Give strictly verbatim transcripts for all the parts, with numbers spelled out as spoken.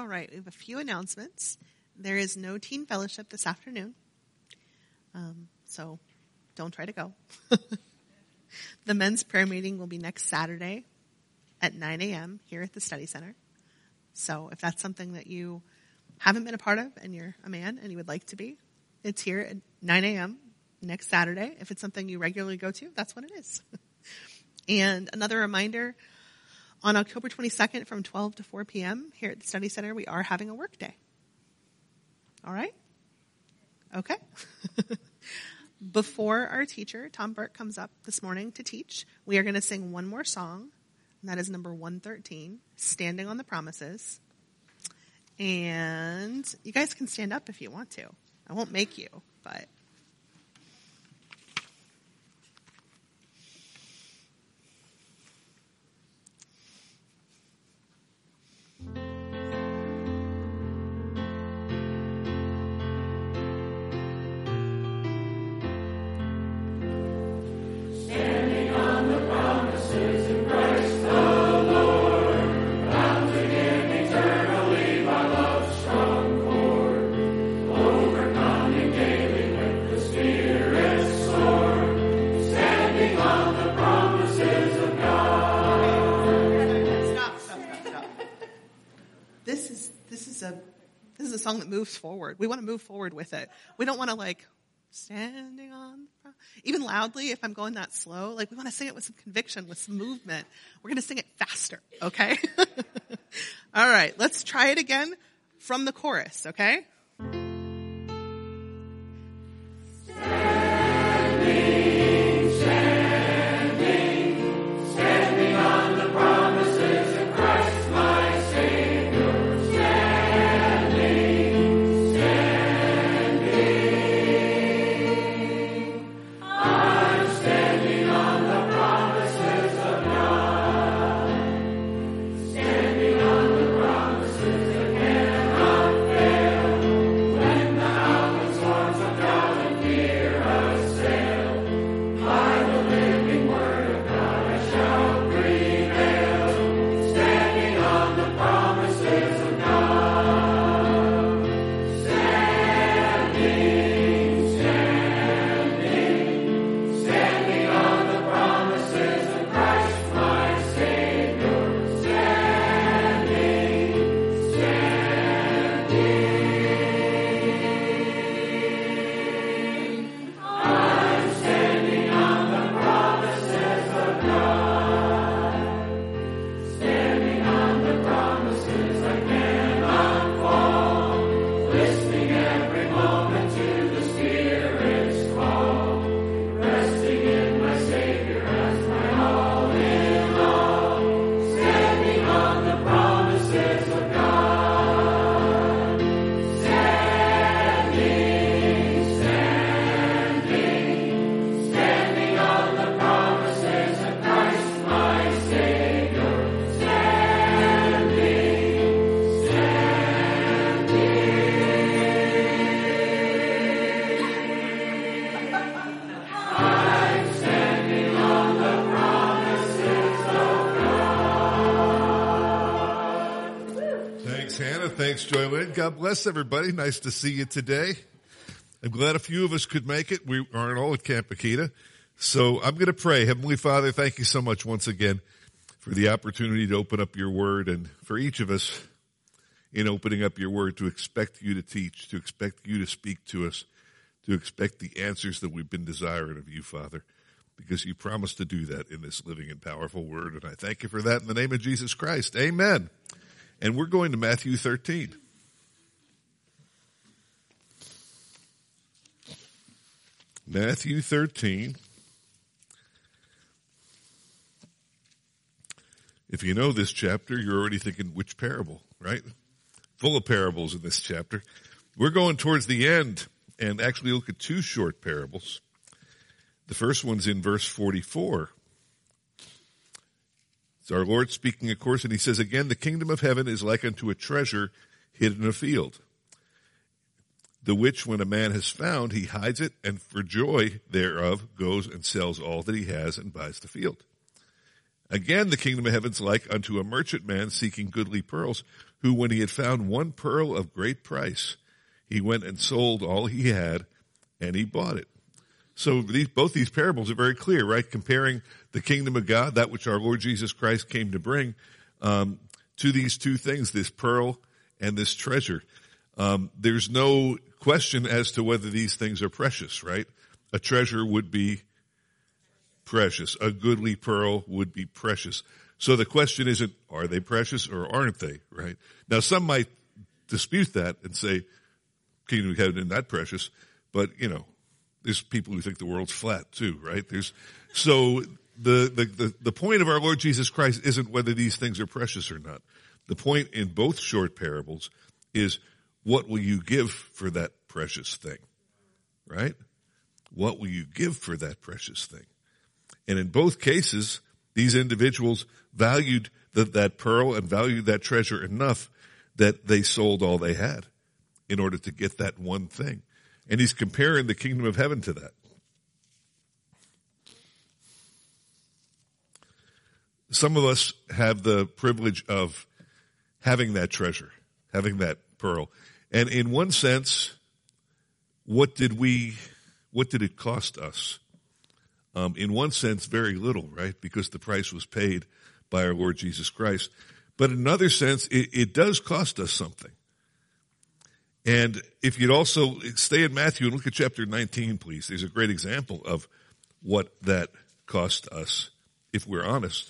All right, we have a few announcements. There is no teen fellowship this afternoon, um, so don't try to go. The men's prayer meeting will be next Saturday at nine a.m. here at the study center. So if that's something that you haven't been a part of and you're a man and you would like to be, it's here at nine a.m. next Saturday. If it's something you regularly go to, that's what it is. And another reminder, on October twenty-second from twelve to four p.m. here at the study center, we are having a work day. All right? Okay. Before our teacher, Tom Burke, comes up this morning to teach, we are going to sing one more song, and that is number one thirteen, Standing on the Promises. And you guys can stand up if you want to. I won't make you, but... song that moves forward. We want to move forward with it. We don't want to like standing on, even loudly if I'm going that slow. Like we want to sing it with some conviction, with some movement. We're going to sing it faster, okay? All right, let's try it again from the chorus, okay? Thanks, Joylyn. God bless everybody. Nice to see you today. I'm glad a few of us could make it. We aren't all at Camp Akita. So I'm going to pray. Heavenly Father, thank you so much once again for the opportunity to open up your word, and for each of us in opening up your word to expect you to teach, to expect you to speak to us, to expect the answers that we've been desiring of you, Father, because you promised to do that in this living and powerful word. And I thank you for that in the name of Jesus Christ. Amen. And we're going to Matthew thirteen. Matthew thirteen. If you know this chapter, you're already thinking, which parable, right? Full of parables in this chapter. We're going towards the end and actually look at two short parables. The first one's in verse forty-four. It's our Lord speaking, of course, and he says, again, the kingdom of heaven is like unto a treasure hid in a field, the which when a man has found, he hides it, and for joy thereof goes and sells all that he has and buys the field. Again, the kingdom of heaven is like unto a merchant man seeking goodly pearls, who when he had found one pearl of great price, he went and sold all he had, and he bought it. So these, both these parables are very clear, right? Comparing the kingdom of God, that which our Lord Jesus Christ came to bring, um, to these two things, this pearl and this treasure. Um, there's no question as to whether these things are precious, right? A treasure would be precious. A goodly pearl would be precious. So the question isn't, are they precious or aren't they, right? Now, some might dispute that and say, kingdom of heaven isn't that precious, but, you know, there's people who think the world's flat too, right? There's, so the, the, the, the point of our Lord Jesus Christ isn't whether these things are precious or not. The point in both short parables is, what will you give for that precious thing, right? What will you give for that precious thing? And in both cases, these individuals valued the, that pearl and valued that treasure enough that they sold all they had in order to get that one thing. And he's comparing the kingdom of heaven to that. Some of us have the privilege of having that treasure, having that pearl. And in one sense, what did we, what did it cost us? Um, in one sense, very little, right? Because the price was paid by our Lord Jesus Christ. But in another sense, it, it does cost us something. And if you'd also stay in Matthew and look at chapter nineteen, please. There's a great example of what that cost us, if we're honest.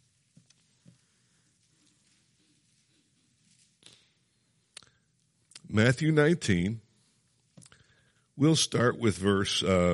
Matthew nineteen, we'll start with verse, uh,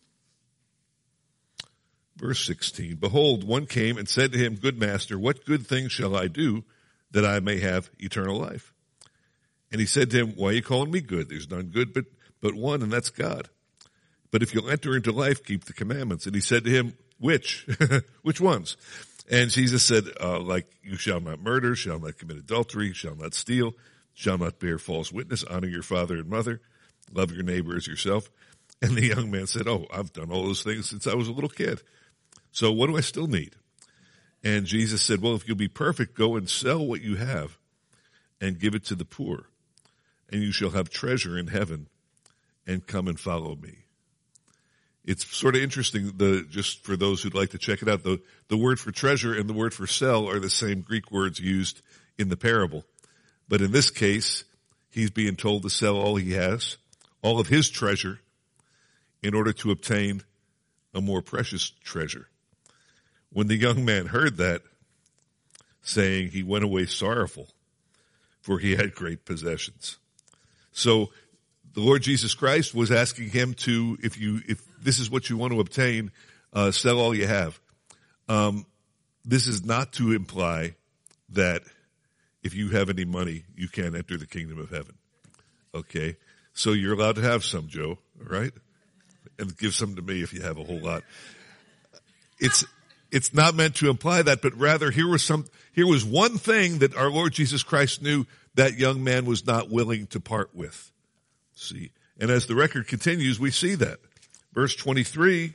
verse sixteen. Behold, one came and said to him, Good master, what good thing shall I do that I may have eternal life? And he said to him, Why are you calling me good? There's none good but, but one, and that's God. But if you'll enter into life, keep the commandments. And he said to him, Which? Which ones? And Jesus said, uh, like, you shall not murder, shall not commit adultery, shall not steal, shall not bear false witness, honor your father and mother, love your neighbor as yourself. And the young man said, Oh, I've done all those things since I was a little kid. So what do I still need? And Jesus said, Well, if you'll be perfect, go and sell what you have and give it to the poor, and you shall have treasure in heaven, and come and follow me. It's sort of interesting, the, just for those who'd like to check it out, the, the word for treasure and the word for sell are the same Greek words used in the parable. But in this case, he's being told to sell all he has, all of his treasure, in order to obtain a more precious treasure. When the young man heard that, saying, he went away sorrowful, for he had great possessions. So the Lord Jesus Christ was asking him to, if you, if this is what you want to obtain, uh, sell all you have. Um, this is not to imply that if you have any money, you can't enter the kingdom of heaven. Okay? So you're allowed to have some, Joe, all right? And give some to me if you have a whole lot. It's, it's not meant to imply that, but rather here was some, here was one thing that our Lord Jesus Christ knew that young man was not willing to part with. See? And as the record continues, we see that. Verse twenty-three,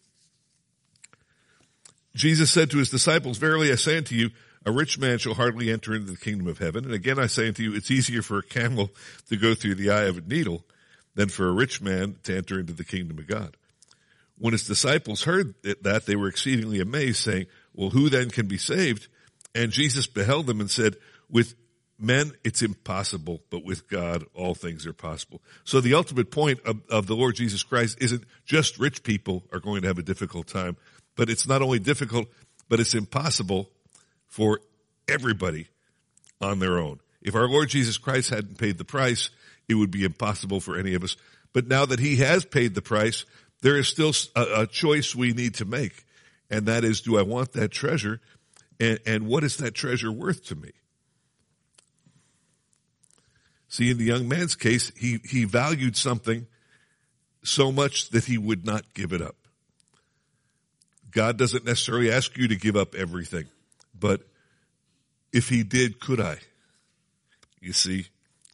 Jesus said to his disciples, Verily I say unto you, a rich man shall hardly enter into the kingdom of heaven. And again I say unto you, it's easier for a camel to go through the eye of a needle than for a rich man to enter into the kingdom of God. When his disciples heard that, they were exceedingly amazed, saying, Well, who then can be saved? And Jesus beheld them and said, With men, it's impossible, but with God, all things are possible. So the ultimate point of, of the Lord Jesus Christ isn't just rich people are going to have a difficult time, but it's not only difficult, but it's impossible for everybody on their own. If our Lord Jesus Christ hadn't paid the price, it would be impossible for any of us. But now that he has paid the price, there is still a, a choice we need to make. And that is, do I want that treasure? And, and what is that treasure worth to me? See, in the young man's case, he, he valued something so much that he would not give it up. God doesn't necessarily ask you to give up everything, but if he did, could I? You see,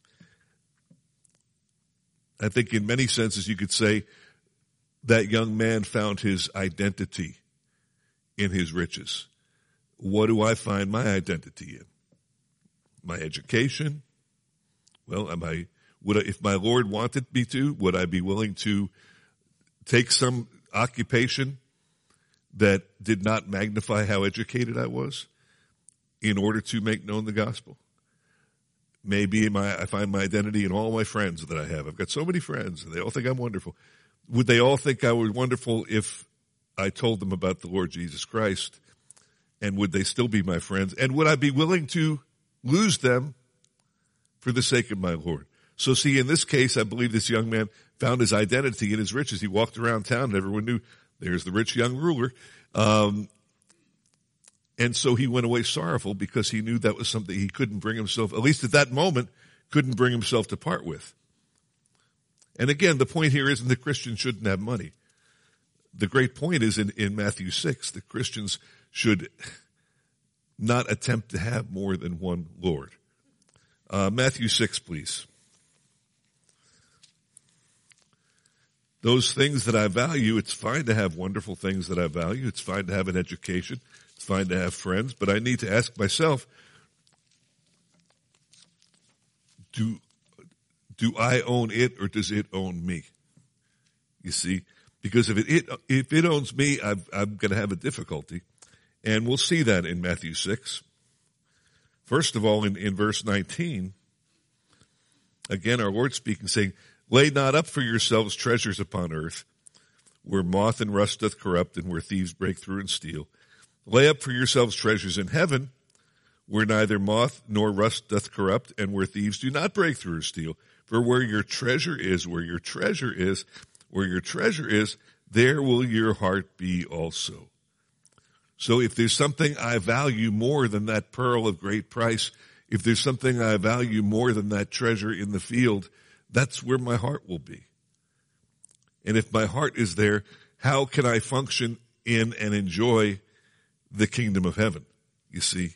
I think in many senses you could say that young man found his identity in his riches. what do I find my identity in? My education? Well, am I, would I, if my Lord wanted me to, would I be willing to take some occupation that did not magnify how educated I was in order to make known the gospel? Maybe my, I find my identity in all my friends that I have. I've got so many friends, and they all think I'm wonderful. Would they all think I was wonderful if I told them about the Lord Jesus Christ? And would they still be my friends? And would I be willing to lose them for the sake of my Lord? So see, in this case, I believe this young man found his identity in his riches. He walked around town and everyone knew there's the rich young ruler. Um, and so he went away sorrowful because he knew that was something he couldn't bring himself, at least at that moment, couldn't bring himself to part with. And again, the point here isn't that Christians shouldn't have money. The great point is in, in Matthew six, that Christians should not attempt to have more than one Lord. Uh, Matthew six, please. Those things that I value, it's fine to have wonderful things that I value. It's fine to have an education. It's fine to have friends. But I need to ask myself, do, do I own it or does it own me? You see? Because if it, it if it owns me, I've, I'm going to have a difficulty. And we'll see that in Matthew six. First of all, in, in verse nineteen, again, our Lord speaking, saying, lay not up for yourselves treasures upon earth, where moth and rust doth corrupt, and where thieves break through and steal. Lay up for yourselves treasures in heaven, where neither moth nor rust doth corrupt, and where thieves do not break through or steal. For where your treasure is, where your treasure is, where your treasure is, there will your heart be also. So if there's something I value more than that pearl of great price, if there's something I value more than that treasure in the field, that's where my heart will be. And if my heart is there, how can I function in and enjoy the kingdom of heaven? You see?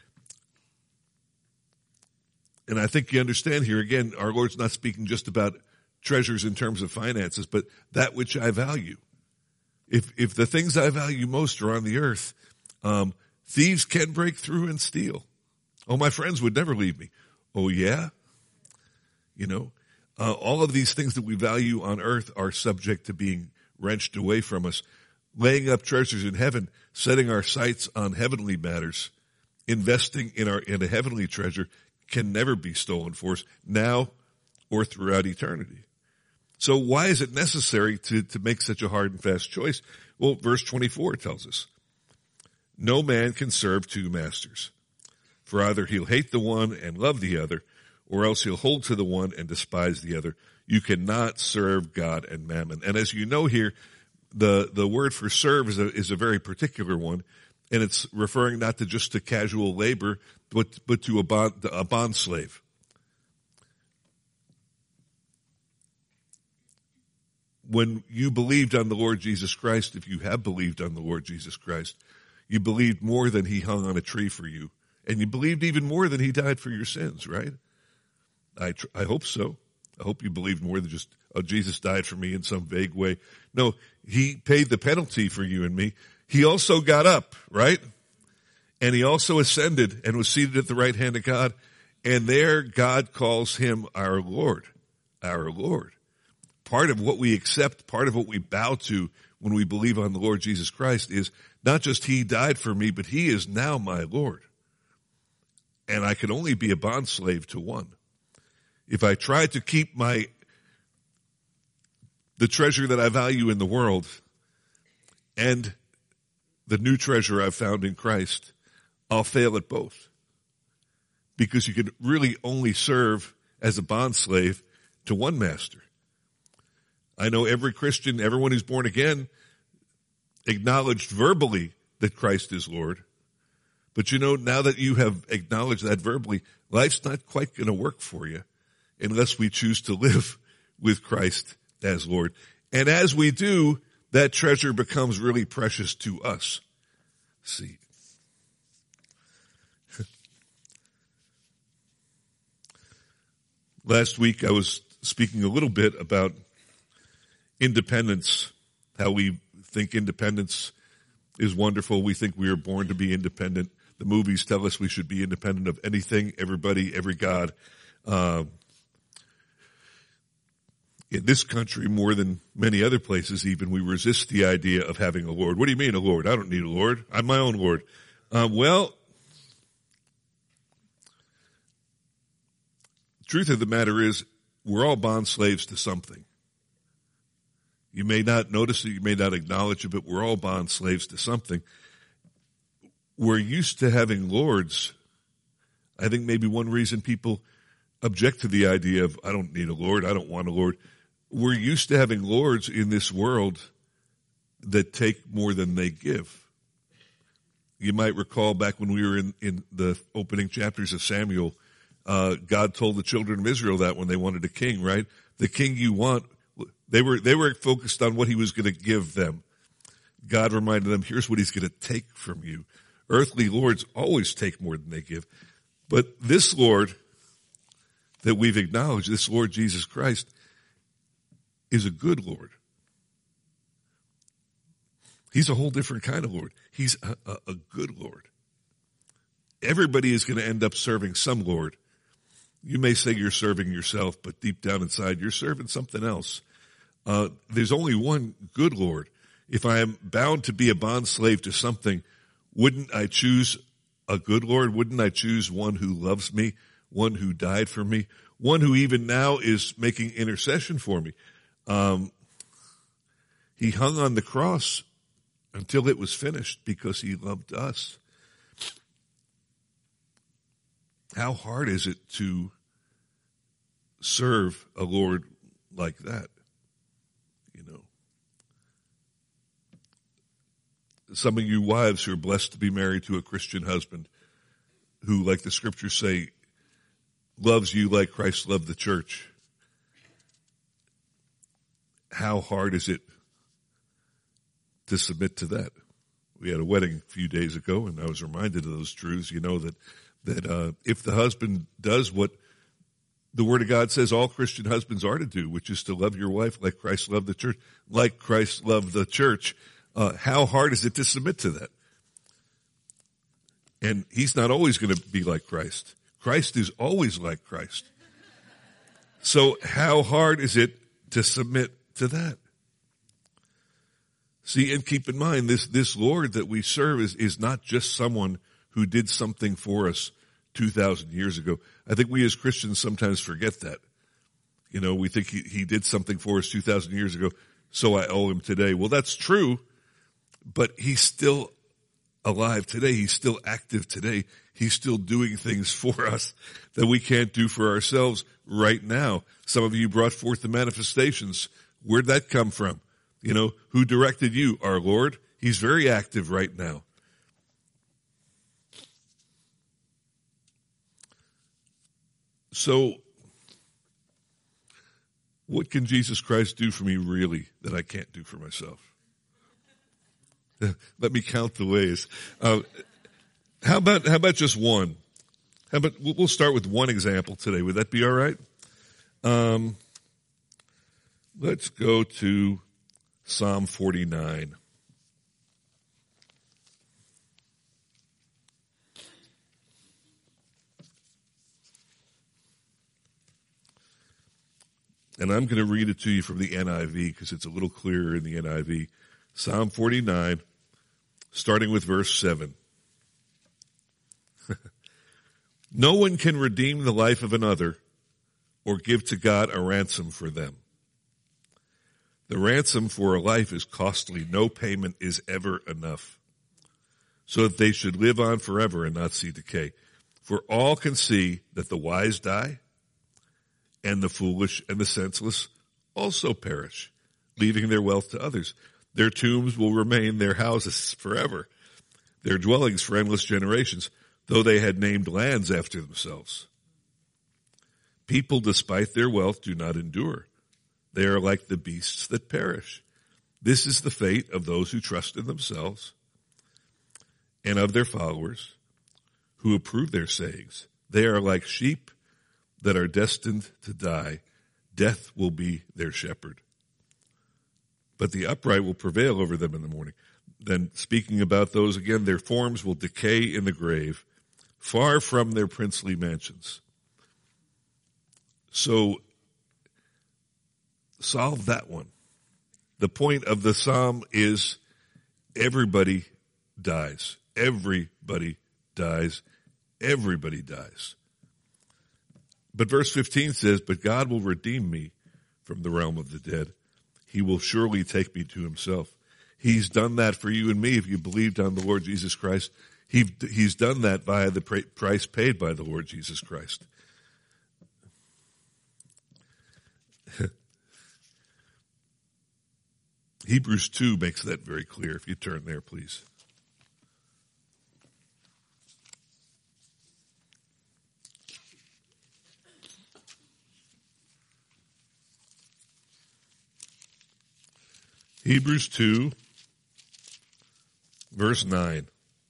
And I think you understand here, again, our Lord's not speaking just about treasures in terms of finances, but that which I value. If if the things I value most are on the earth, um, thieves can break through and steal. Oh, my friends would never leave me. Oh, yeah? You know, uh, all of these things that we value on earth are subject to being wrenched away from us. Laying up treasures in heaven, setting our sights on heavenly matters, investing in our in a heavenly treasure can never be stolen for us now or throughout eternity. So why is it necessary to, to make such a hard and fast choice? Well, verse twenty-four tells us, no man can serve two masters, for either he'll hate the one and love the other, or else he'll hold to the one and despise the other. You cannot serve God and mammon. And as you know here, the, the word for serve is a, is a very particular one, and it's referring not to just to casual labor, but, but to a bond, a bond slave. When you believed on the Lord Jesus Christ, if you have believed on the Lord Jesus Christ, you believed more than he hung on a tree for you. And you believed even more than he died for your sins, right? I tr- I hope so. I hope you believed more than just, oh, Jesus died for me in some vague way. No, he paid the penalty for you and me. He also got up, right? And he also ascended and was seated at the right hand of God. And there God calls him our Lord, our Lord. Part of what we accept, part of what we bow to when we believe on the Lord Jesus Christ is not just he died for me, but he is now my Lord. And I can only be a bondslave to one. If I try to keep my, the treasure that I value in the world and the new treasure I've found in Christ, I'll fail at both. Because you can really only serve as a bondslave to one master. I know every Christian, everyone who's born again, acknowledged verbally that Christ is Lord. But you know, now that you have acknowledged that verbally, life's not quite going to work for you unless we choose to live with Christ as Lord. And as we do, that treasure becomes really precious to us. See. Last week I was speaking a little bit about independence, how we think independence is wonderful. We think we are born to be independent. The movies tell us we should be independent of anything, everybody, every God. Uh, in this country, more than many other places even, we resist the idea of having a Lord. What do you mean a Lord? I don't need a Lord. I'm my own Lord. Uh, well, the truth of the matter is we're all bond slaves to something. You may not notice it, you may not acknowledge it, but we're all bond slaves to something. We're used to having lords. I think maybe one reason people object to the idea of, I don't need a Lord, I don't want a Lord. We're used to having lords in this world that take more than they give. You might recall back when we were in, in the opening chapters of Samuel, uh, God told the children of Israel that when they wanted a king, right? The king you want, they were, they were focused on what he was going to give them. God reminded them, here's what he's going to take from you. Earthly lords always take more than they give. But this Lord that we've acknowledged, this Lord Jesus Christ, is a good Lord. He's a whole different kind of Lord. He's a, a, a good Lord. Everybody is going to end up serving some Lord. You may say you're serving yourself, but deep down inside, you're serving something else. Uh, there's only one good Lord. If I am bound to be a bond slave to something, wouldn't I choose a good Lord? Wouldn't I choose one who loves me, one who died for me, one who even now is making intercession for me? Um, he hung on the cross until it was finished because he loved us. How hard is it to serve a Lord like that? You know, some of you wives who are blessed to be married to a Christian husband who, like the scriptures say, loves you like Christ loved the church. How hard is it to submit to that? We had a wedding a few days ago, and I was reminded of those truths. You know, that that uh, if the husband does what the Word of God says all Christian husbands are to do, which is to love your wife like Christ loved the church, like Christ loved the church, uh, how hard is it to submit to that? And he's not always going to be like Christ. Christ is always like Christ. So how hard is it to submit to that? See, and keep in mind, this, this Lord that we serve is, is not just someone who did something for us two thousand years ago. I think we as Christians sometimes forget that. You know, we think he, he did something for us two thousand years ago, so I owe him today. Well, that's true, but he's still alive today. He's still active today. He's still doing things for us that we can't do for ourselves right now. Some of you brought forth the manifestations. Where'd that come from? You know, who directed you? Our Lord. He's very active right now. So, what can Jesus Christ do for me really that I can't do for myself? Let me count the ways. Uh, how about how about just one? How about we'll start with one example today. Would that be all right? Um, let's go to Psalm forty-nine. And I'm going to read it to you from the N I V because it's a little clearer in the N I V. Psalm forty-nine, starting with verse seven. No one can redeem the life of another or give to God a ransom for them. The ransom for a life is costly. No payment is ever enough, so that they should live on forever and not see decay. For all can see that the wise die, and the foolish and the senseless also perish, leaving their wealth to others. Their tombs will remain their houses forever, their dwellings for endless generations, though they had named lands after themselves. People, despite their wealth, do not endure. They are like the beasts that perish. This is the fate of those who trust in themselves and of their followers who approve their sayings. They are like sheep that are destined to die. Death will be their shepherd. But the upright will prevail over them in the morning. then speaking about those again, their forms will decay in the grave, far from their princely mansions. So, solve that one. The point of the psalm is everybody dies. Everybody dies. Everybody dies. But verse fifteen says, but God will redeem me from the realm of the dead. He will surely take me to himself. He's done that for you and me if you believed on the Lord Jesus Christ. He, he's done that via the price paid by the Lord Jesus Christ. Hebrews two makes that very clear. If you turn there, please. Hebrews two, verse nine.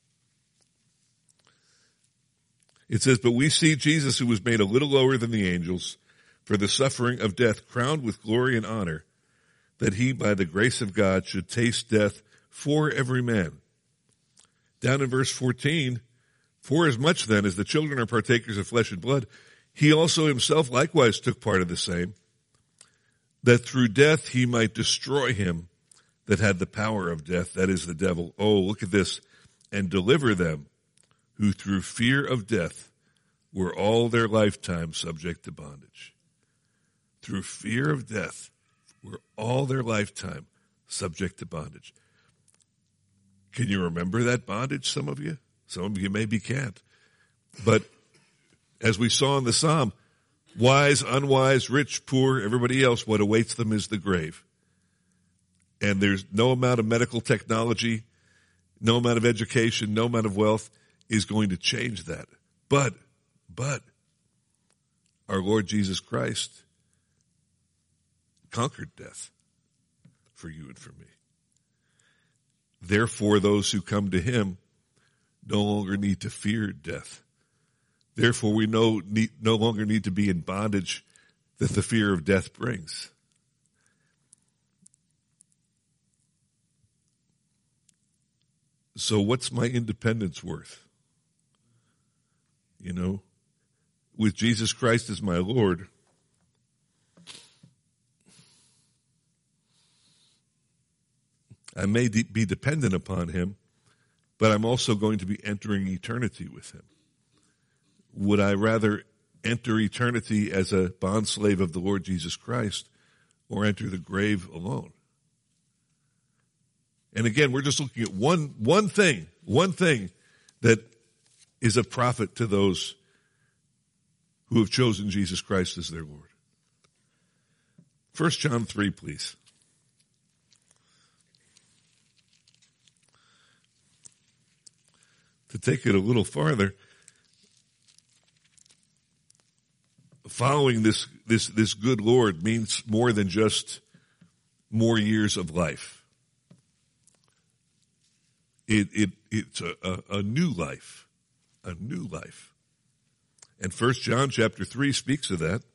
It says, but we see Jesus, who was made a little lower than the angels, for the suffering of death, crowned with glory and honor, that he, by the grace of God, should taste death for every man. Down in verse fourteen, for as much then as the children are partakers of flesh and blood, he also himself likewise took part of the same, that through death he might destroy him that had the power of death, that is the devil. Oh, look at this. And deliver them who through fear of death were all their lifetime subject to bondage. Through fear of death were all their lifetime subject to bondage. Can you remember that bondage, some of you? Some of you maybe can't. But as we saw in the psalm, wise, unwise, rich, poor, everybody else, what awaits them is the grave. And there's no amount of medical technology, no amount of education, no amount of wealth is going to change that. But, but, our Lord Jesus Christ conquered death for you and for me. Therefore, those who come to him no longer need to fear death. Therefore, we no, need, no longer need to be in bondage that the fear of death brings. So what's my independence worth? You know, with Jesus Christ as my Lord, I may de- be dependent upon him, but I'm also going to be entering eternity with him. Would I rather enter eternity as a bondslave of the Lord Jesus Christ or enter the grave alone? And again, we're just looking at one, one thing, one thing that is of profit to those who have chosen Jesus Christ as their Lord. First John three, please. To take it a little farther, following this, this, this good Lord means more than just more years of life. It, it, it's a, a, a new life, a new life. And First John chapter three speaks of that.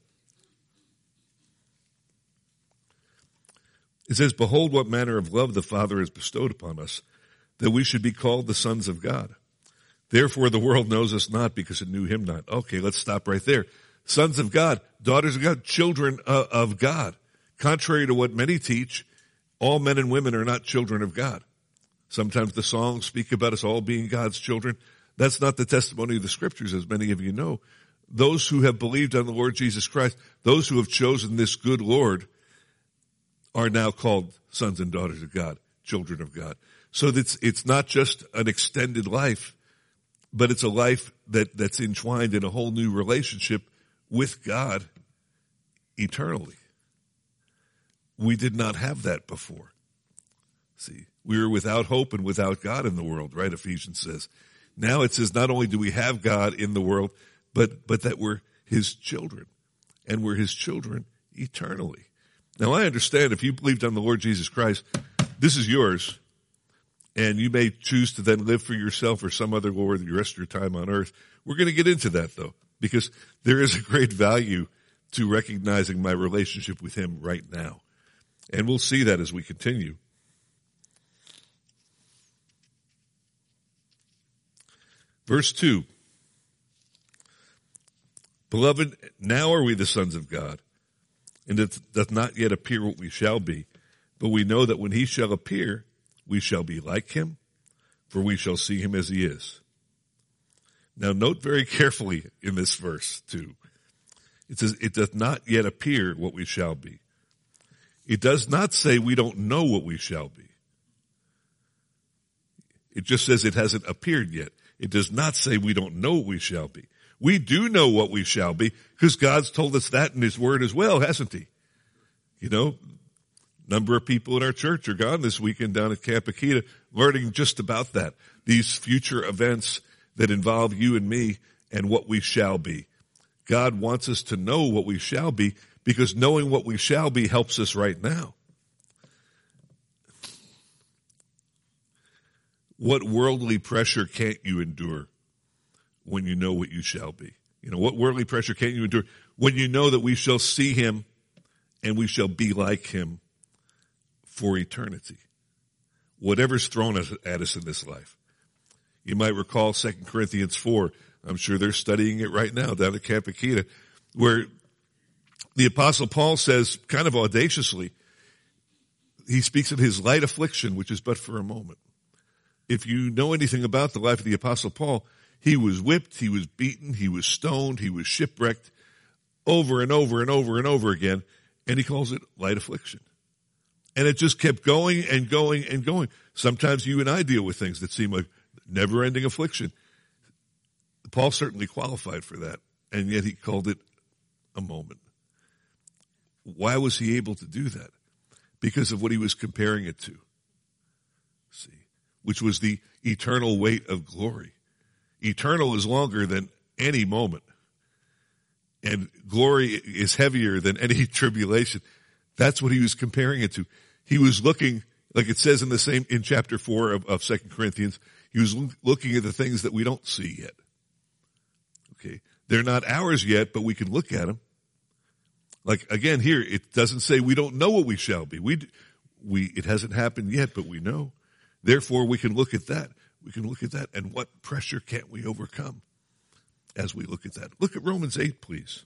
It says, behold what manner of love the Father has bestowed upon us, that we should be called the sons of God. Therefore the world knows us not because it knew him not. Okay, let's stop right there. Sons of God, daughters of God, children of, of God. Contrary to what many teach, all men and women are not children of God. Sometimes the songs speak about us all being God's children. That's not the testimony of the scriptures, as many of you know. Those who have believed on the Lord Jesus Christ, those who have chosen this good Lord, are now called sons and daughters of God, children of God. So it's, it's not just an extended life, but it's a life that, that's entwined in a whole new relationship with God eternally. We did not have that before. See, we were without hope and without God in the world, right? Ephesians says. Now it says not only do we have God in the world, but, but that we're his children. And we're his children eternally. Now I understand if you believed on the Lord Jesus Christ, this is yours. And you may choose to then live for yourself or some other Lord the rest of your time on earth. We're going to get into that though, because there is a great value to recognizing my relationship with him right now. And we'll see that as we continue. Verse two. Beloved, now are we the sons of God, and it doth not yet appear what we shall be. But we know that when he shall appear, we shall be like him, for we shall see him as he is. Now note very carefully in this verse too. It says, it doth not yet appear what we shall be. It does not say we don't know what we shall be. It just says it hasn't appeared yet. It does not say we don't know what we shall be. We do know what we shall be because God's told us that in his word as well, hasn't he? You know, a number of people in our church are gone this weekend down at Camp Akita learning just about that. These future events that involve you and me and what we shall be. God wants us to know what we shall be because knowing what we shall be helps us right now. What worldly pressure can't you endure when you know what you shall be? You know, what worldly pressure can't you endure when you know that we shall see him and we shall be like him for eternity? Whatever's thrown at us in this life. You might recall Second Corinthians four. I'm sure they're studying it right now down at Camp Akita, where the Apostle Paul says, kind of audaciously, he speaks of his light affliction, which is but for a moment. If you know anything about the life of the Apostle Paul, he was whipped, he was beaten, he was stoned, he was shipwrecked over and over and over and over again, and he calls it light affliction. And it just kept going and going and going. Sometimes you and I deal with things that seem like never-ending affliction. Paul certainly qualified for that, and yet he called it a moment. Why was he able to do that? Because of what he was comparing it to. See, which was the eternal weight of glory. Eternal is longer than any moment. And glory is heavier than any tribulation. That's what he was comparing it to. He was looking, like it says in the same, in chapter four of, of Second Corinthians, he was looking at the things that we don't see yet. Okay. They're not ours yet, but we can look at them. Like again, here, it doesn't say we don't know what we shall be. We, we, it hasn't happened yet, but we know. Therefore, we can look at that. We can look at that. And what pressure can't we overcome as we look at that? Look at Romans eight, please.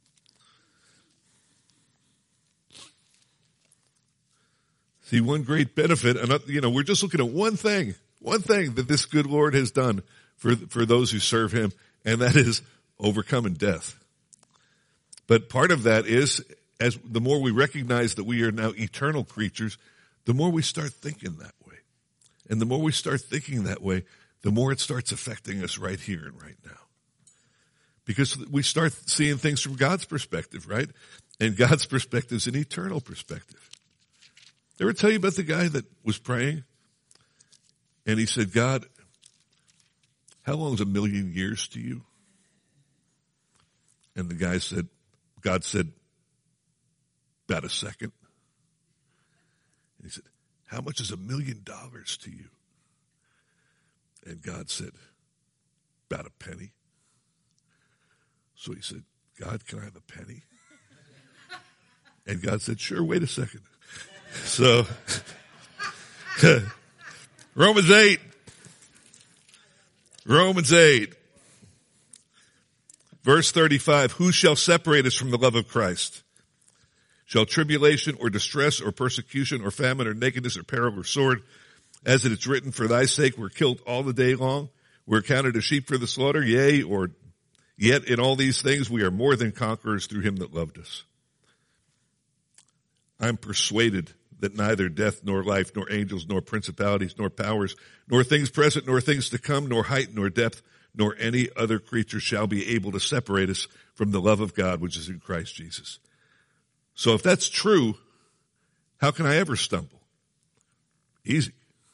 See, one great benefit, and you know, we're just looking at one thing, one thing that this good Lord has done for, for those who serve him, and that is overcoming death. But part of that is, as the more we recognize that we are now eternal creatures, the more we start thinking that way. And the more we start thinking that way, the more it starts affecting us right here and right now. Because we start seeing things from God's perspective, right? And God's perspective is an eternal perspective. Ever tell you about the guy that was praying? And he said, God, how long is a million years to you? And the guy said, God said, about a second. And he said, how much is a million dollars to you? And God said, about a penny. So he said, God, can I have a penny? And God said, sure, wait a second. So, Romans eight. Romans eight. Verse thirty-five, who shall separate us from the love of Christ? Shall tribulation or distress or persecution or famine or nakedness or peril or sword? As it is written, for thy sake we're killed all the day long. We're counted as sheep for the slaughter. Yea, or yet in all these things we are more than conquerors through him that loved us. I'm persuaded that neither death nor life, nor angels, nor principalities, nor powers, nor things present, nor things to come, nor height, nor depth, nor any other creature shall be able to separate us from the love of God which is in Christ Jesus. So if that's true, how can I ever stumble? Easy.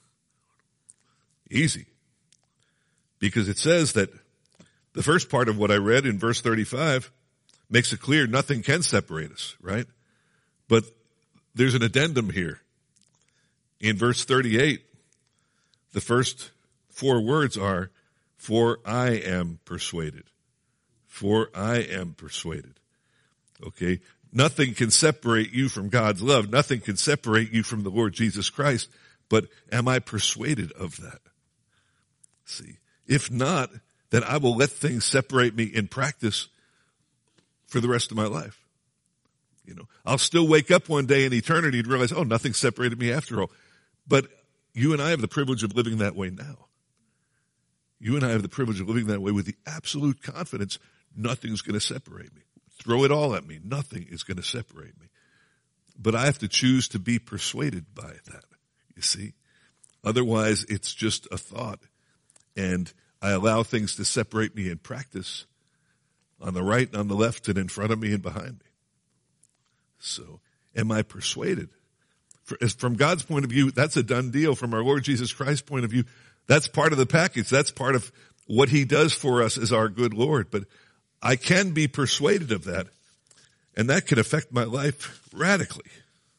Easy. Because it says that the first part of what I read in verse thirty-five makes it clear nothing can separate us, right? But there's an addendum here. In verse thirty-eight, the first four words are, for I am persuaded. For I am persuaded. Okay? Nothing can separate you from God's love. Nothing can separate you from the Lord Jesus Christ. But am I persuaded of that? See, if not, then I will let things separate me in practice for the rest of my life. You know, I'll still wake up one day in eternity and realize, oh, nothing separated me after all. But you and I have the privilege of living that way now. You and I have the privilege of living that way with the absolute confidence nothing's going to separate me. Throw it all at me. Nothing is going to separate me. But I have to choose to be persuaded by that, you see. Otherwise, it's just a thought. And I allow things to separate me in practice on the right and on the left and in front of me and behind me. So, am I persuaded? For, as, from God's point of view, that's a done deal. From our Lord Jesus Christ's point of view, that's part of the package. That's part of what he does for us as our good Lord. But I can be persuaded of that, and that can affect my life radically.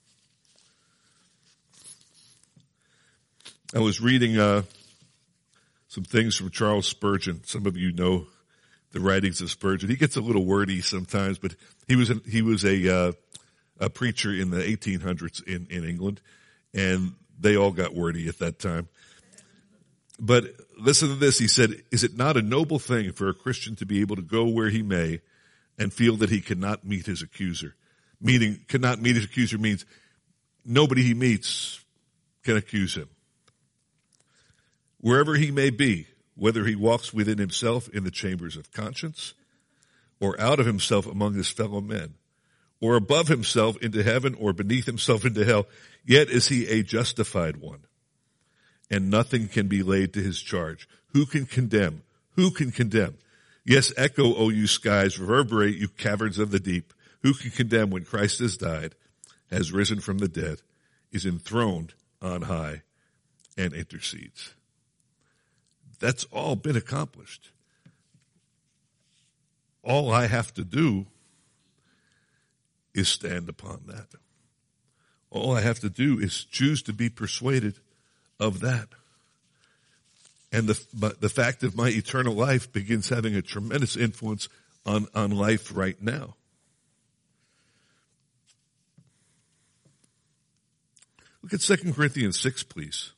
I was reading uh, some things from Charles Spurgeon. Some of you know the writings of Spurgeon. He gets a little wordy sometimes, but he was a, he was a uh, a preacher in the eighteen hundreds in, in England, and they all got wordy at that time. But listen to this. He said, "Is it not a noble thing for a Christian to be able to go where he may and feel that he cannot meet his accuser?" Meaning, cannot meet his accuser means nobody he meets can accuse him. Wherever he may be, whether he walks within himself in the chambers of conscience, or out of himself among his fellow men, or above himself into heaven, or beneath himself into hell, yet is he a justified one, and nothing can be laid to his charge. Who can condemn? Who can condemn? Yes, echo, O you skies, reverberate, you caverns of the deep. Who can condemn when Christ has died, has risen from the dead, is enthroned on high, and intercedes? That's all been accomplished. All I have to do is stand upon that. All I have to do is choose to be persuaded of that. And the, the fact of my eternal life begins having a tremendous influence on, on life right now. Look at Second Corinthians six, please.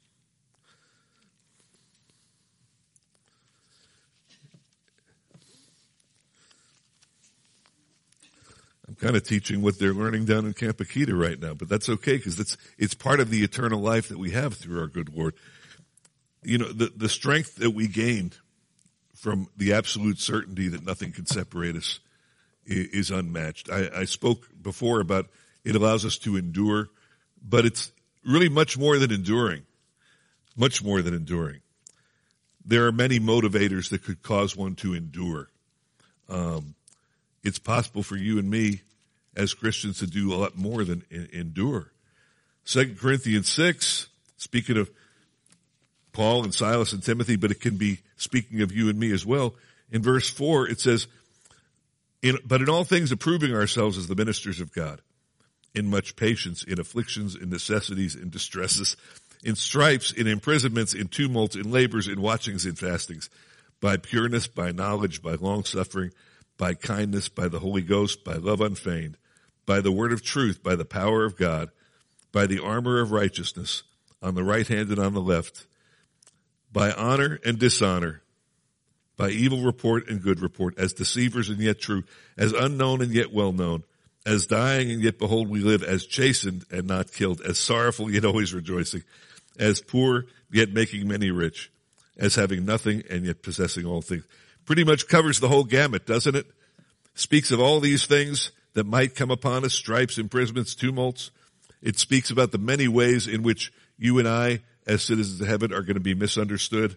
I'm kind of teaching what they're learning down in Camp Akita right now, but that's okay because it's, it's part of the eternal life that we have through our good Lord. You know, the, the strength that we gained from the absolute certainty that nothing can separate us is, is unmatched. I, I spoke before about it allows us to endure, but it's really much more than enduring. Much more than enduring. There are many motivators that could cause one to endure. Um, It's possible for you and me as Christians to do a lot more than endure. Second Corinthians six, speaking of Paul and Silas and Timothy, but it can be speaking of you and me as well. In verse four, it says, in, but in all things approving ourselves as the ministers of God, in much patience, in afflictions, in necessities, in distresses, in stripes, in imprisonments, in tumults, in labors, in watchings, in fastings, by pureness, by knowledge, by long suffering, by kindness, by the Holy Ghost, by love unfeigned, by the word of truth, by the power of God, by the armor of righteousness, on the right hand and on the left, by honor and dishonor, by evil report and good report, as deceivers and yet true, as unknown and yet well known, as dying and yet behold we live, as chastened and not killed, as sorrowful yet always rejoicing, as poor yet making many rich, as having nothing and yet possessing all things. Pretty much covers the whole gamut, doesn't it? Speaks of all these things that might come upon us, stripes, imprisonments, tumults. It speaks about the many ways in which you and I, as citizens of heaven, are going to be misunderstood.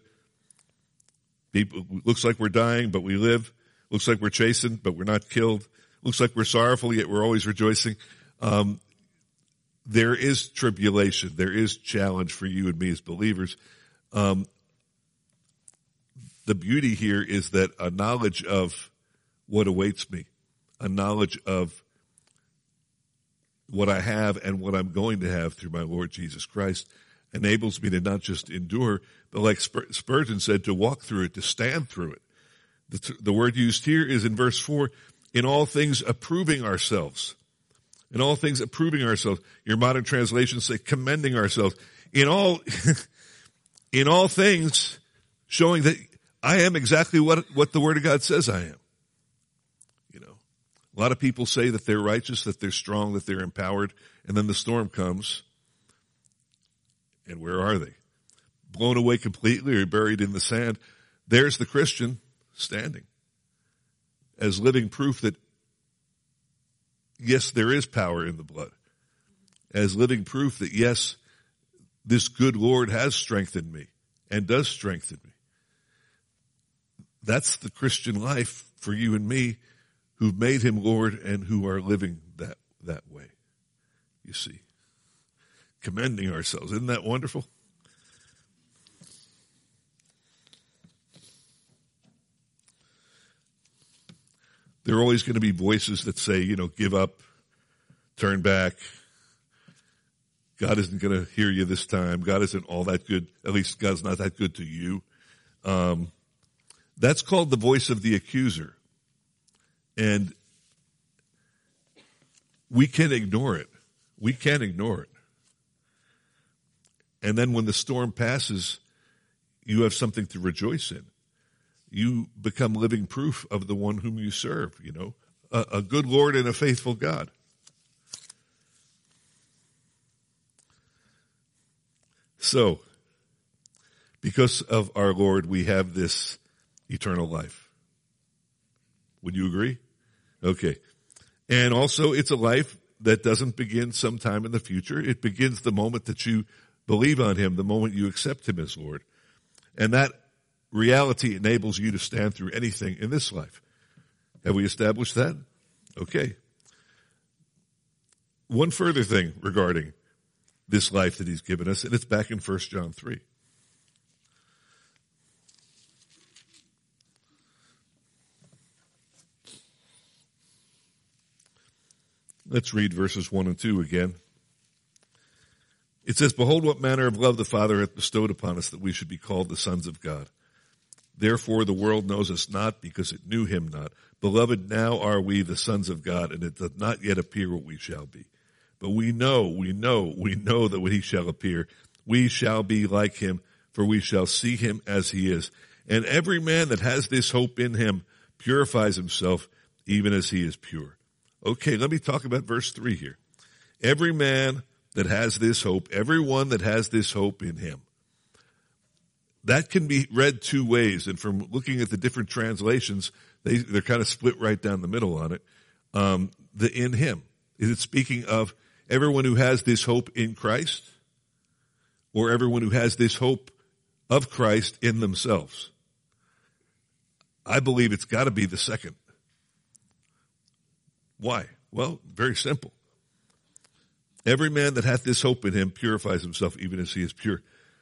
People, looks like we're dying, but we live. Looks like we're chastened, but we're not killed. Looks like we're sorrowful, yet we're always rejoicing. Um, there is tribulation. There is challenge for you and me as believers. Um, The beauty here is that a knowledge of what awaits me, a knowledge of what I have and what I'm going to have through my Lord Jesus Christ enables me to not just endure, but like Spurgeon said, to walk through it, to stand through it. The, the word used here is in verse four, in all things approving ourselves. In all things approving ourselves. Your modern translations say commending ourselves. In all, in all things showing that I am exactly what, what the Word of God says I am. You know, a lot of people say that they're righteous, that they're strong, that they're empowered, and then the storm comes, and where are they? Blown away completely or buried in the sand. There's the Christian standing as living proof that, yes, there is power in the blood. As living proof that, yes, this good Lord has strengthened me and does strengthen me. That's the Christian life for you and me who've made him Lord and who are living that, that way. You see, commending ourselves. Isn't that wonderful? There are always going to be voices that say, you know, give up, turn back. God isn't going to hear you this time. God isn't all that good. At least God's not that good to you. Um, that's called the voice of the accuser. And we can ignore it. We can ignore it. And then when the storm passes, you have something to rejoice in. You become living proof of the one whom you serve, you know, a, a good Lord and a faithful God. So, because of our Lord, we have this eternal life. Would you agree? Okay. And also, it's a life that doesn't begin sometime in the future. It begins the moment that you believe on him, the moment you accept him as Lord. And that reality enables you to stand through anything in this life. Have we established that? Okay. One further thing regarding this life that he's given us, and it's back in First John three. Let's read verses one and two again. It says, "Behold, what manner of love the Father hath bestowed upon us, that we should be called the sons of God. Therefore the world knows us not, because it knew him not. Beloved, now are we the sons of God, and it doth not yet appear what we shall be. But we know, we know, we know that when he shall appear, we shall be like him, for we shall see him as he is. And every man that has this hope in him purifies himself, even as he is pure." Okay, let me talk about verse three here. Every man that has this hope, everyone that has this hope in him. That can be read two ways, and from looking at the different translations, they, they're kind of split right down the middle on it. Um, the in him. Is it speaking of everyone who has this hope in Christ, or everyone who has this hope of Christ in themselves? I believe it's got to be the second. Why? Well, very simple. Every man that hath this hope in him purifies himself, even as he is pure.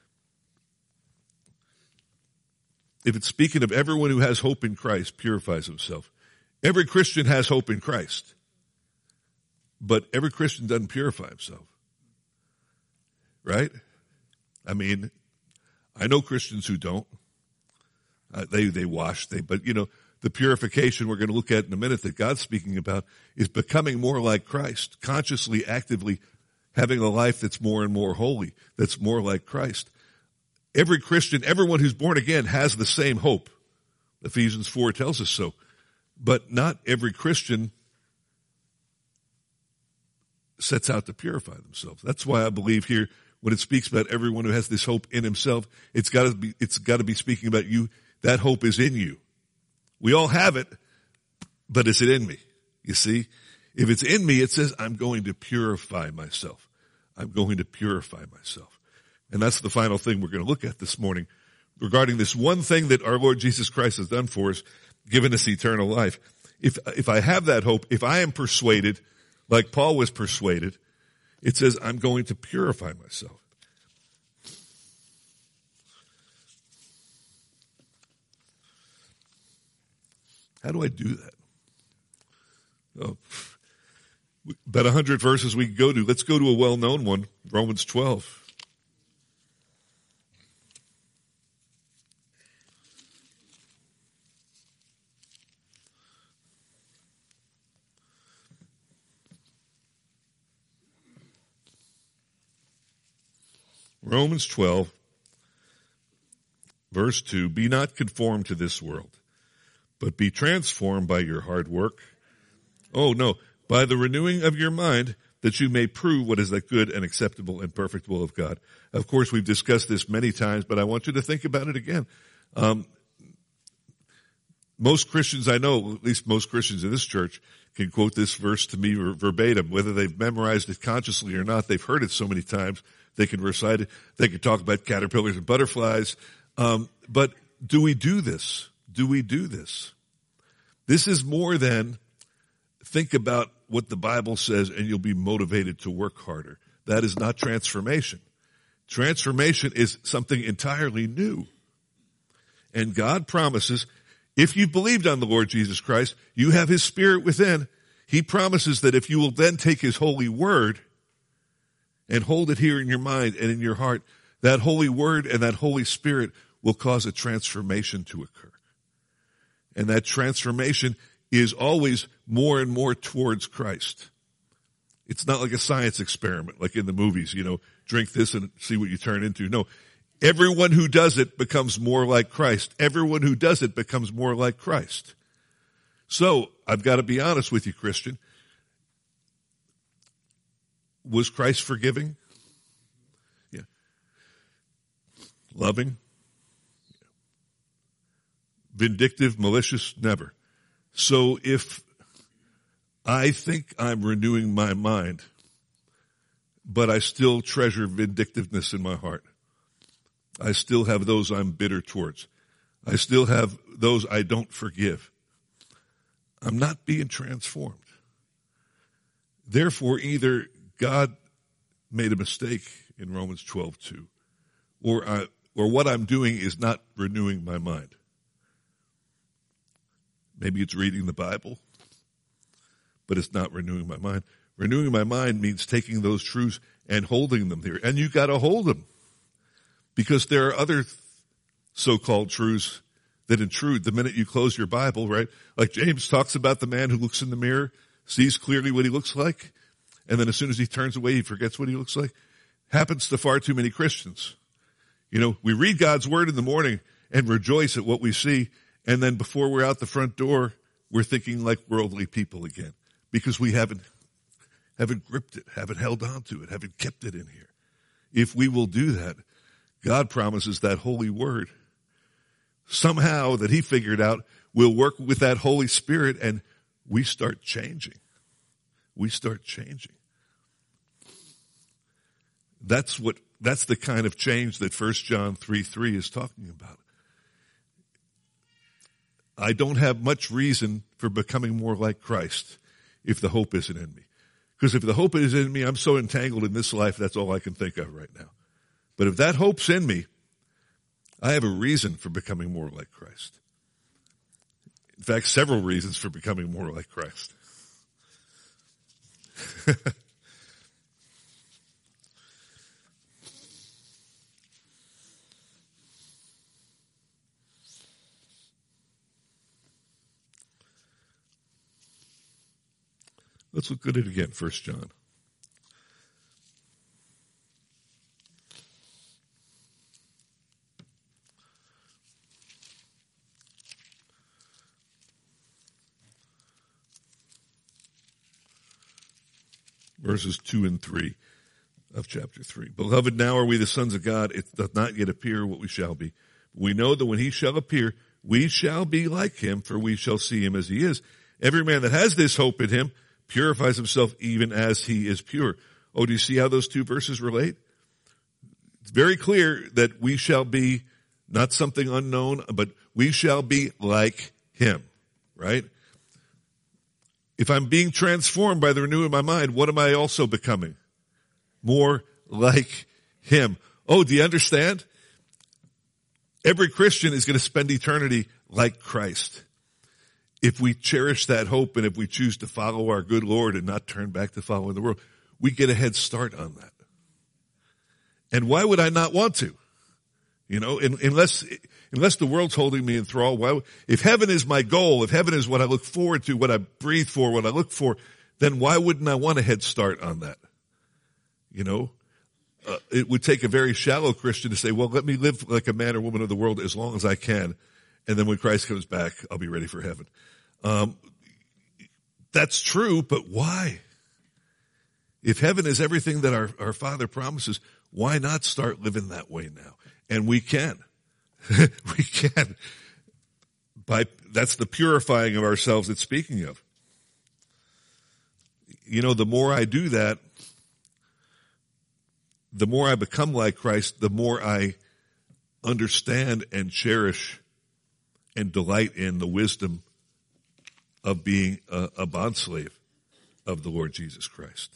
If it's speaking of everyone who has hope in Christ purifies himself, every Christian has hope in Christ, but every Christian doesn't purify himself. Right? I mean, I know Christians who don't. Uh, they, they wash, they, but you know, the purification we're going to look at in a minute that God's speaking about is becoming more like Christ, consciously, actively having a life that's more and more holy, that's more like Christ. Every Christian, everyone who's born again has the same hope. Ephesians four tells us so. But not every Christian sets out to purify themselves. That's why I believe here when it speaks about everyone who has this hope in himself, it's got to be, it's got to be speaking about you. That hope is in you. We all have it, but is it in me? You see, if it's in me, it says, I'm going to purify myself. I'm going to purify myself. And that's the final thing we're going to look at this morning regarding this one thing that our Lord Jesus Christ has done for us, given us eternal life. If, if I have that hope, if I am persuaded, like Paul was persuaded, it says, I'm going to purify myself. How do I do that? Oh, about a hundred verses we can go to. Let's go to a well-known one, Romans twelve. Romans twelve, verse two, be not conformed to this world, but be transformed by your hard work. Oh, no, by the renewing of your mind, that you may prove what is that good and acceptable and perfect will of God. Of course, we've discussed this many times, but I want you to think about it again. Um, most Christians I know, at least most Christians in this church, can quote this verse to me verbatim. Whether they've memorized it consciously or not, they've heard it so many times, they can recite it. They can talk about caterpillars and butterflies. Um, but do we do this? Do we do this? This is more than think about what the Bible says and you'll be motivated to work harder. That is not transformation. Transformation is something entirely new. And God promises, if you believed on the Lord Jesus Christ, you have His Spirit within. He promises that if you will then take His holy word and hold it here in your mind and in your heart, that holy word and that Holy Spirit will cause a transformation to occur. And that transformation is always more and more towards Christ. It's not like a science experiment, like in the movies, you know, drink this and see what you turn into. No, everyone who does it becomes more like Christ. Everyone who does it becomes more like Christ. So, I've got to be honest with you, Christian. Was Christ forgiving? Yeah. Loving? Yeah. Vindictive, malicious? Never. So if I think I'm renewing my mind, but I still treasure vindictiveness in my heart, I still have those I'm bitter towards, I still have those I don't forgive, I'm not being transformed. Therefore, either God made a mistake in Romans twelve two, or I, or what I'm doing is not renewing my mind. Maybe it's reading the Bible, but it's not renewing my mind. Renewing my mind means taking those truths and holding them there. And you got to hold them, because there are other so-called truths that intrude the minute you close your Bible, right? Like James talks about the man who looks in the mirror, sees clearly what he looks like, and then as soon as he turns away, he forgets what he looks like. Happens to far too many Christians. You know, we read God's word in the morning and rejoice at what we see, and then before we're out the front door, we're thinking like worldly people again, because we haven't, haven't gripped it, haven't held on to it, haven't kept it in here. If we will do that, God promises that holy word, somehow that He figured out, will work with that Holy Spirit, and we start changing. We start changing. That's what, that's the kind of change that First John three three is talking about. I don't have much reason for becoming more like Christ if the hope isn't in me. Because if the hope is in me, I'm so entangled in this life, that's all I can think of right now. But if that hope's in me, I have a reason for becoming more like Christ. In fact, several reasons for becoming more like Christ. Let's look at it again, First John. Verses two and three of chapter three. Beloved, now are we the sons of God. It doth not yet appear what we shall be. We know that when He shall appear, we shall be like Him, for we shall see Him as He is. Every man that has this hope in Him purifies himself even as He is pure. Oh, do you see how those two verses relate? It's very clear that we shall be not something unknown, but we shall be like Him, right? If I'm being transformed by the renewing of my mind, what am I also becoming? More like Him. Oh, do you understand? Every Christian is going to spend eternity like Christ. If we cherish that hope and if we choose to follow our good Lord and not turn back to following the world, we get a head start on that. And why would I not want to? You know, unless, unless the world's holding me in thrall, why, if heaven is my goal, if heaven is what I look forward to, what I breathe for, what I look for, then why wouldn't I want a head start on that? You know, uh, it would take a very shallow Christian to say, well, let me live like a man or woman of the world as long as I can. And then when Christ comes back, I'll be ready for heaven. Um, that's true, but why? If heaven is everything that our, our Father promises, why not start living that way now? And we can. We can. By, that's the purifying of ourselves it's speaking of. You know, the more I do that, the more I become like Christ, the more I understand and cherish and delight in the wisdom of being a, a bondslave of the Lord Jesus Christ.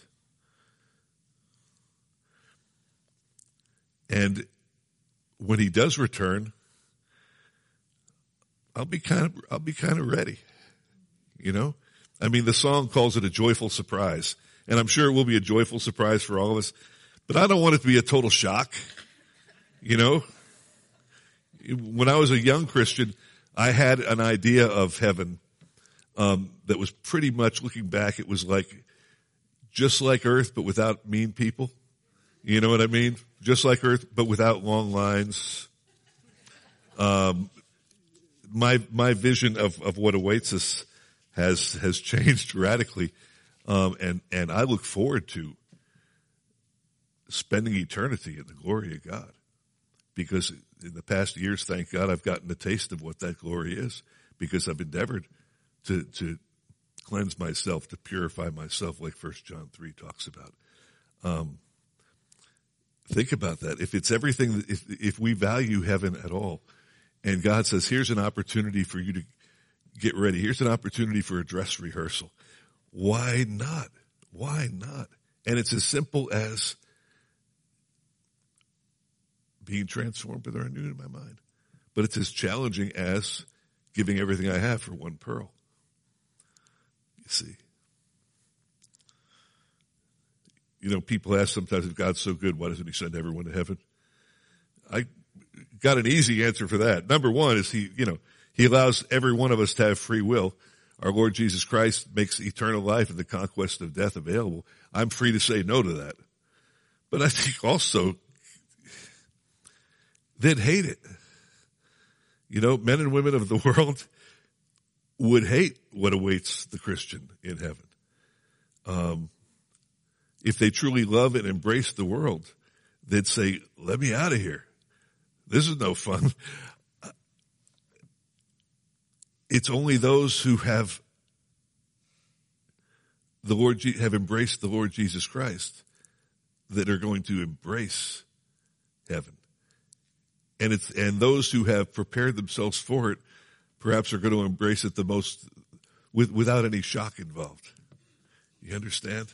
And when he does return, I'll be kind of, I'll be kind of ready. You know? I mean, the song calls it a joyful surprise. And I'm sure it will be a joyful surprise for all of us. But I don't want it to be a total shock. You know? When I was a young Christian, I had an idea of heaven um, that was pretty much, looking back, it was like, just like earth, but without mean people. You know what I mean? Just like earth, but without long lines. Um, my, my vision of, of what awaits us has, has changed radically. Um, and, and I look forward to spending eternity in the glory of God. Because in the past years, thank God, I've gotten a taste of what that glory is. Because I've endeavored to, to cleanse myself, to purify myself, like First John three talks about. Um, Think about that. If it's everything, if, if we value heaven at all, and God says, here's an opportunity for you to get ready. Here's an opportunity for a dress rehearsal. Why not? Why not? And it's as simple as being transformed with the renewing of my mind. But it's as challenging as giving everything I have for one pearl. You see. You know, people ask sometimes, if God's so good, why doesn't he send everyone to heaven? I got an easy answer for that. Number one is he, you know, he allows every one of us to have free will. Our Lord Jesus Christ makes eternal life and the conquest of death available. I'm free to say no to that. But I think also they'd hate it. You know, men and women of the world would hate what awaits the Christian in heaven. Um, If they truly love and embrace the world, they'd say, let me out of here. This is no fun. It's only those who have the Lord, have embraced the Lord Jesus Christ that are going to embrace heaven. And it's, and those who have prepared themselves for it, perhaps are going to embrace it the most, with, without any shock involved. You understand?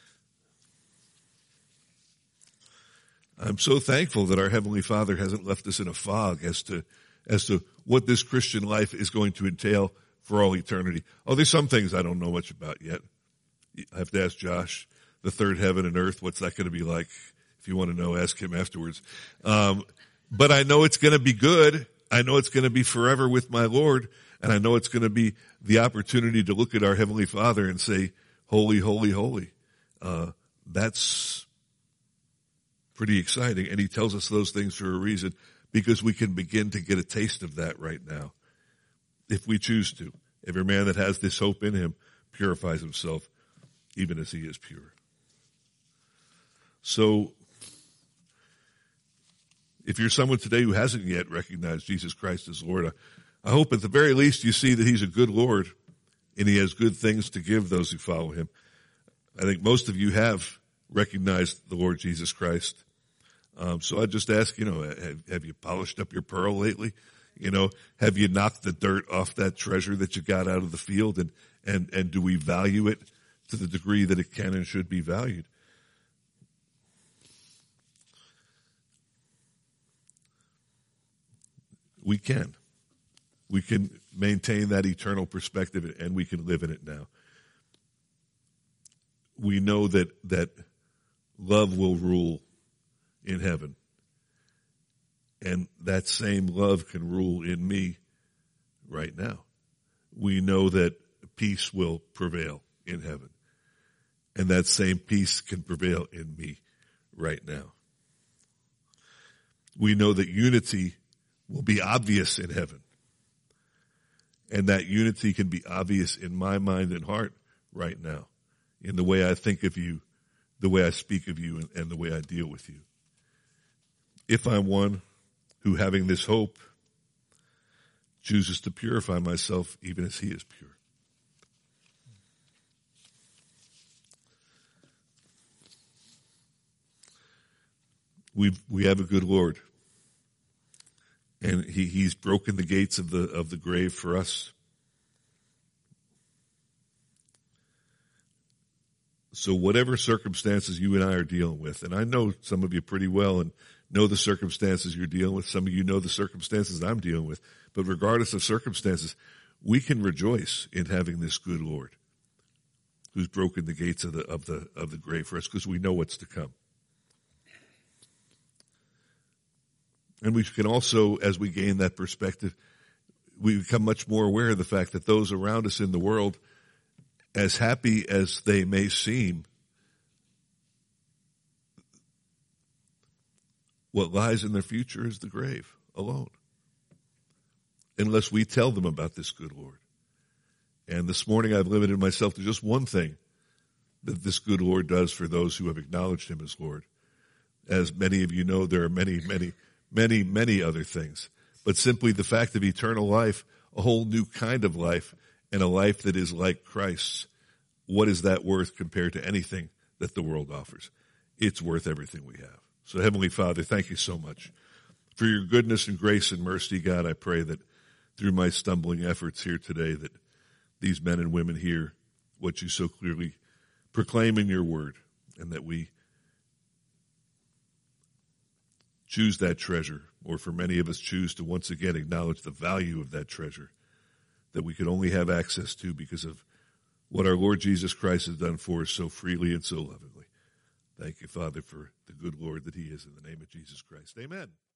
I'm so thankful that our Heavenly Father hasn't left us in a fog as to, as to what this Christian life is going to entail for all eternity. Oh, there's some things I don't know much about yet. I have to ask Josh, the third heaven and earth, what's that going to be like? If you want to know, ask him afterwards. Um, but I know it's going to be good. I know it's going to be forever with my Lord. And I know it's going to be the opportunity to look at our Heavenly Father and say, holy, holy, holy. Uh, that's pretty exciting. And he tells us those things for a reason, because we can begin to get a taste of that right now, if we choose to. Every man that has this hope in him purifies himself, even as he is pure. So, if you're someone today who hasn't yet recognized Jesus Christ as Lord, I, I hope at the very least you see that he's a good Lord and he has good things to give those who follow him. I think most of you have recognized the Lord Jesus Christ. Um, so I just ask, you know, have, have you polished up your pearl lately? You know, have you knocked the dirt off that treasure that you got out of the field? And, and, and do we value it to the degree that it can and should be valued? We can. We can maintain that eternal perspective and we can live in it now. We know that, that love will rule in heaven. And that same love can rule in me right now. We know that peace will prevail in heaven. And that same peace can prevail in me right now. we know that unity will be obvious in heaven. And that unity can be obvious in my mind and heart right now, in the way I think of you, the way I speak of you, and, and the way I deal with you. If I'm one who, having this hope, chooses to purify myself even as he is pure. We we have a good Lord, and he, he's broken the gates of the of the grave for us. So whatever circumstances you and I are dealing with, and I know some of you pretty well and know the circumstances you're dealing with. Some of you know the circumstances I'm dealing with. But regardless of circumstances, we can rejoice in having this good Lord who's broken the gates of the of the of the grave for us, because we know what's to come. And we can also, as we gain that perspective, we become much more aware of the fact that those around us in the world, as happy as they may seem, what lies in their future is the grave alone. Unless we tell them about this good Lord. And this morning I've limited myself to just one thing that this good Lord does for those who have acknowledged him as Lord. As many of you know, there are many, many, many, many other things. But simply the fact of eternal life, a whole new kind of life, and a life that is like Christ's. What is that worth compared to anything that the world offers? It's worth everything we have. So Heavenly Father, thank you so much for your goodness and grace and mercy. God, I pray that through my stumbling efforts here today, that these men and women hear what you so clearly proclaim in your word, and that we choose that treasure, or for many of us choose to once again acknowledge the value of that treasure that we could only have access to because of what our Lord Jesus Christ has done for us so freely and so lovingly. Thank you, Father, for the good Lord that he is, in the name of Jesus Christ. Amen.